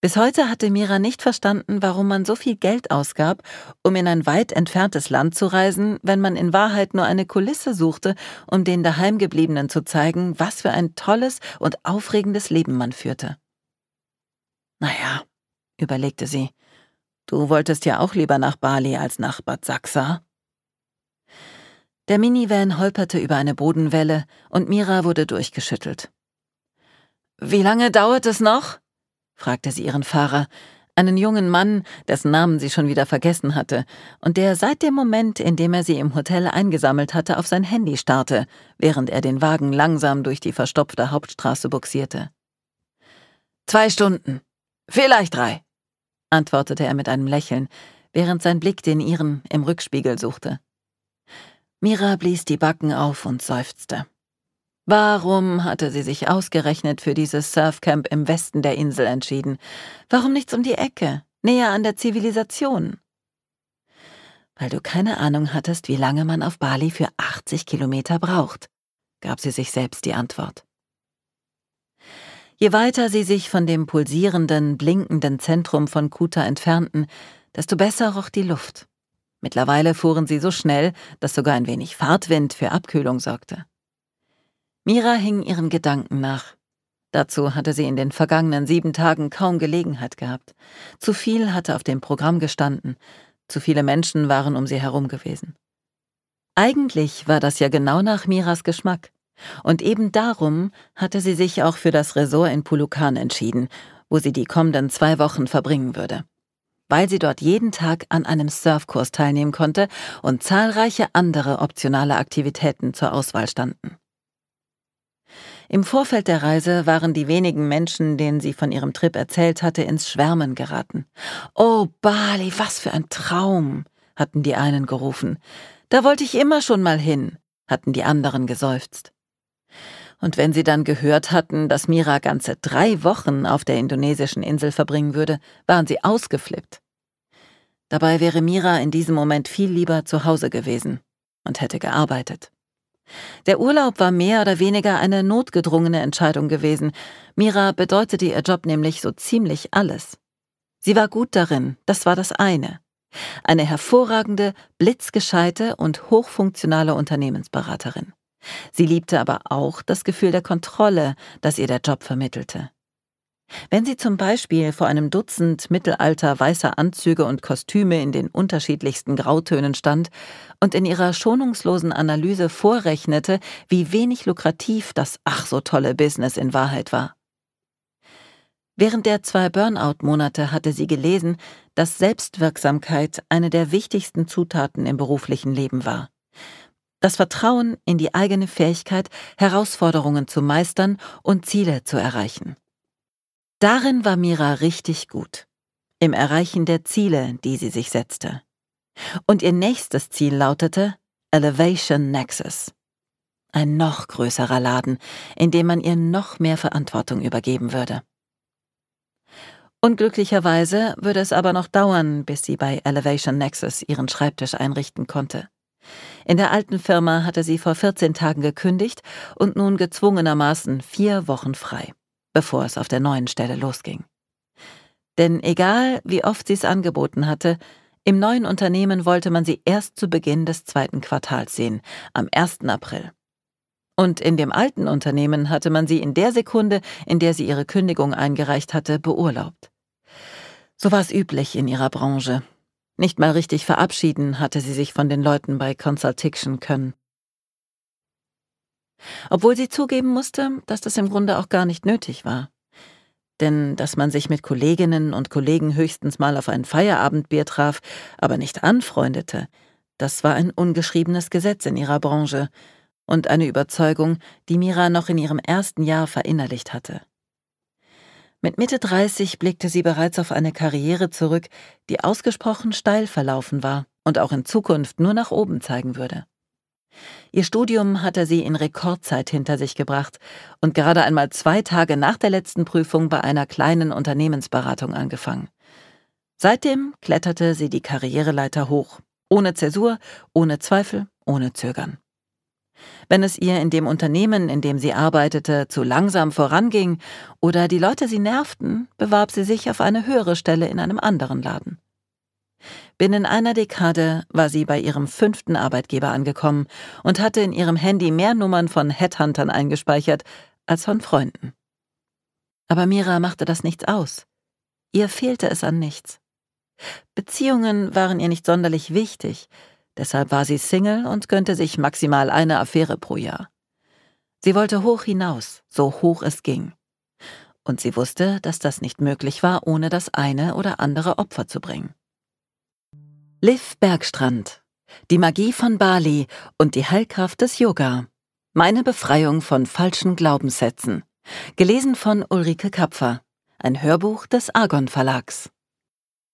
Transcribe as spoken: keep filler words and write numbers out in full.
Bis heute hatte Mira nicht verstanden, warum man so viel Geld ausgab, um in ein weit entferntes Land zu reisen, wenn man in Wahrheit nur eine Kulisse suchte, um den Daheimgebliebenen zu zeigen, was für ein tolles und aufregendes Leben man führte. Naja, überlegte sie, du wolltest ja auch lieber nach Bali als nach Bad Sachsa. Der Minivan holperte über eine Bodenwelle und Mira wurde durchgeschüttelt. »Wie lange dauert es noch?« fragte sie ihren Fahrer, einen jungen Mann, dessen Namen sie schon wieder vergessen hatte und der seit dem Moment, in dem er sie im Hotel eingesammelt hatte, auf sein Handy starrte, während er den Wagen langsam durch die verstopfte Hauptstraße buxierte. »Zwei Stunden, vielleicht drei«, antwortete er mit einem Lächeln, während sein Blick den ihren im Rückspiegel suchte. Mira blies die Backen auf und seufzte. Warum hatte sie sich ausgerechnet für dieses Surfcamp im Westen der Insel entschieden? Warum nichts um die Ecke, näher an der Zivilisation? Weil du keine Ahnung hattest, wie lange man auf Bali für achtzig Kilometer braucht, gab sie sich selbst die Antwort. Je weiter sie sich von dem pulsierenden, blinkenden Zentrum von Kuta entfernten, desto besser roch die Luft. Mittlerweile fuhren sie so schnell, dass sogar ein wenig Fahrtwind für Abkühlung sorgte. Mira hing ihren Gedanken nach. Dazu hatte sie in den vergangenen sieben Tagen kaum Gelegenheit gehabt. Zu viel hatte auf dem Programm gestanden, zu viele Menschen waren um sie herum gewesen. Eigentlich war das ja genau nach Miras Geschmack. Und eben darum hatte sie sich auch für das Resort in Pulukan entschieden, wo sie die kommenden zwei Wochen verbringen würde. Weil sie dort jeden Tag an einem Surfkurs teilnehmen konnte und zahlreiche andere optionale Aktivitäten zur Auswahl standen. Im Vorfeld der Reise waren die wenigen Menschen, denen sie von ihrem Trip erzählt hatte, ins Schwärmen geraten. »Oh, Bali, was für ein Traum«, hatten die einen gerufen. »Da wollte ich immer schon mal hin«, hatten die anderen geseufzt. Und wenn sie dann gehört hatten, dass Mira ganze drei Wochen auf der indonesischen Insel verbringen würde, waren sie ausgeflippt. Dabei wäre Mira in diesem Moment viel lieber zu Hause gewesen und hätte gearbeitet. Der Urlaub war mehr oder weniger eine notgedrungene Entscheidung gewesen. Mira bedeutete ihr Job nämlich so ziemlich alles. Sie war gut darin, das war das eine. Eine hervorragende, blitzgescheite und hochfunktionale Unternehmensberaterin. Sie liebte aber auch das Gefühl der Kontrolle, das ihr der Job vermittelte. Wenn sie zum Beispiel vor einem Dutzend mittelalter weißer Anzüge und Kostüme in den unterschiedlichsten Grautönen stand und in ihrer schonungslosen Analyse vorrechnete, wie wenig lukrativ das ach so tolle Business in Wahrheit war. Während der zwei Burnout-Monate hatte sie gelesen, dass Selbstwirksamkeit eine der wichtigsten Zutaten im beruflichen Leben war. Das Vertrauen in die eigene Fähigkeit, Herausforderungen zu meistern und Ziele zu erreichen. Darin war Mira richtig gut, im Erreichen der Ziele, die sie sich setzte. Und ihr nächstes Ziel lautete Elevation Nexus. Ein noch größerer Laden, in dem man ihr noch mehr Verantwortung übergeben würde. Unglücklicherweise würde es aber noch dauern, bis sie bei Elevation Nexus ihren Schreibtisch einrichten konnte. In der alten Firma hatte sie vor vierzehn Tagen gekündigt und nun gezwungenermaßen vier Wochen frei, bevor es auf der neuen Stelle losging. Denn egal, wie oft sie es angeboten hatte, im neuen Unternehmen wollte man sie erst zu Beginn des zweiten Quartals sehen, am ersten April. Und in dem alten Unternehmen hatte man sie in der Sekunde, in der sie ihre Kündigung eingereicht hatte, beurlaubt. So war es üblich in ihrer Branche. Nicht mal richtig verabschieden hatte sie sich von den Leuten bei Consultation können. Obwohl sie zugeben musste, dass das im Grunde auch gar nicht nötig war. Denn dass man sich mit Kolleginnen und Kollegen höchstens mal auf ein Feierabendbier traf, aber nicht anfreundete, das war ein ungeschriebenes Gesetz in ihrer Branche und eine Überzeugung, die Mira noch in ihrem ersten Jahr verinnerlicht hatte. Mit Mitte dreißig blickte sie bereits auf eine Karriere zurück, die ausgesprochen steil verlaufen war und auch in Zukunft nur nach oben zeigen würde. Ihr Studium hatte sie in Rekordzeit hinter sich gebracht und gerade einmal zwei Tage nach der letzten Prüfung bei einer kleinen Unternehmensberatung angefangen. Seitdem kletterte sie die Karriereleiter hoch, ohne Zäsur, ohne Zweifel, ohne Zögern. Wenn es ihr in dem Unternehmen, in dem sie arbeitete, zu langsam voranging oder die Leute sie nervten, bewarb sie sich auf eine höhere Stelle in einem anderen Laden. Binnen einer Dekade war sie bei ihrem fünften Arbeitgeber angekommen und hatte in ihrem Handy mehr Nummern von Headhuntern eingespeichert als von Freunden. Aber Mira machte das nichts aus. Ihr fehlte es an nichts. Beziehungen waren ihr nicht sonderlich wichtig, deshalb war sie Single und gönnte sich maximal eine Affäre pro Jahr. Sie wollte hoch hinaus, so hoch es ging. Und sie wusste, dass das nicht möglich war, ohne das eine oder andere Opfer zu bringen. Liv Bergstrand. Die Magie von Bali und die Heilkraft des Yoga. Meine Befreiung von falschen Glaubenssätzen. Gelesen von Ulrike Kapfer. Ein Hörbuch des Argon Verlags.